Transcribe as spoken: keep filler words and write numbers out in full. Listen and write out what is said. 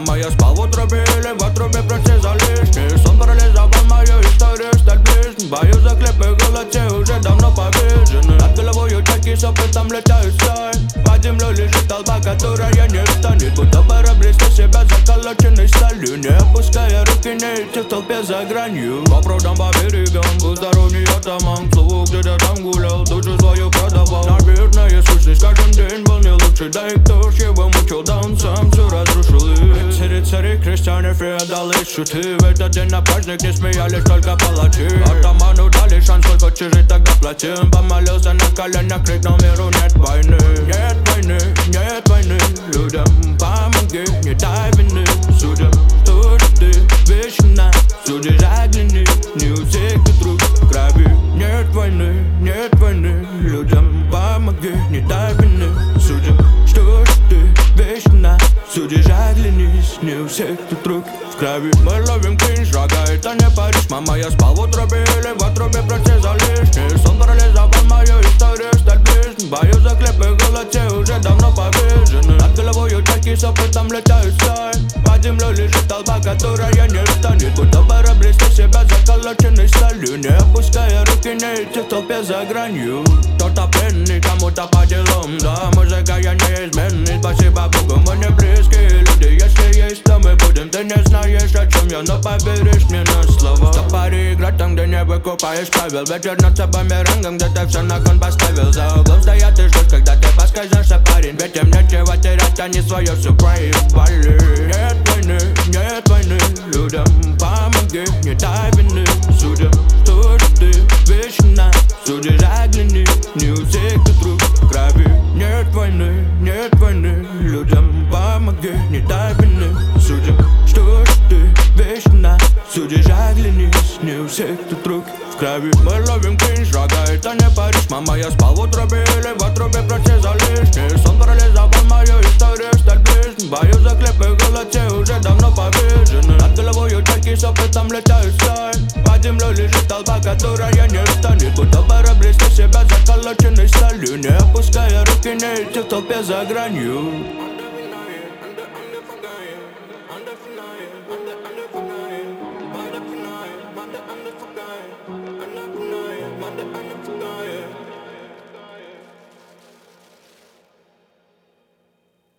мама, я спал в утробе или в отрубе, прости за лишний. Сон парализовал мою историю, сталь ближней. Боюсь за хлеб и голод, те уже давно повержены. Над головою чайки с опытом летают сталь. Под землей лежит толпа, которая не встанет. Будто корабли с себя заколоченной сталью. Не опуская руки, не идти в толпе за гранью. По прудам, по берегам, двусторонний атаман. Слово где-то там гулял, душу свою продавал. Наверное, сущность каждый день был не лучше. Да и кто ж его мучил, да он сам все разрушил. Рыцари, цари, крестьяне, феодалы, шуты. В этот день на праздник не смеялись только палачи. Атаману дали шанс, сколько чужих тогда платим. Помолился на коленях, крикнул миру: нет войны. Нет войны, нет войны. Людям помоги, не дай вины. Судям, что же ты вечно судишь, огляни. Не у всех ты друг в крови. Нет войны, нет войны. Людям помоги, не дай вины. Судям, что же ты вечно судишь, оглянись. Не у всех ты друг в крови. Мы ловим кринж, рога, это не Париж. Мама, я спал в утробе или в отрубе, прости за лишний. Сон парализовал мою историю, сталь ближней. Боюсь за хлеб и голод, те уже давно повержены. Над головою чайки с опытом летают сталь. Под землей лежит толпа, которая не встанет. Будто корабли с себя заколоченной сталью. Не опуская руки, не идти в толпе за гранью. Кто-то пленный, кому-то по делам. Да, музыка я неизменный, спасибо Богу, мы не близкие люди. Если есть, то мы будем. Ты не знаешь, о чем я, но поверишь мне на слово. В паре играть там, где не выкупаешь правил. Вечер над собой мерангом, где ты все на кон поставил. За углом стоят и ждут, когда ты подскажешься, парень. Ведь им нечего терять, они свое все проебали. Нет войны, нет войны. Людям помоги, не дай вины. Судям, что же ты вечно судишь, огляни. Не у всех ты друг в крови. Нет войны, нет войны. Людям помоги, не дай вины. Судям, что же ты вечно судишь, оглянись. Не у всех ты друг в крови. Мы ловим кринж, рога, это не Париж. Мама, я спал в утробе или в отрубе, прости за лишний. Сон парализовал мою историю, сталь ближней. Боюсь за хлеб и голод, те уже давно повержены. Над головою чайки с опытом летают сталь. Под землей лежит толпа, которая не встанет. Будто корабли с себя заколоченной сталью. Не опуская руки, не идти в толпе за гранью.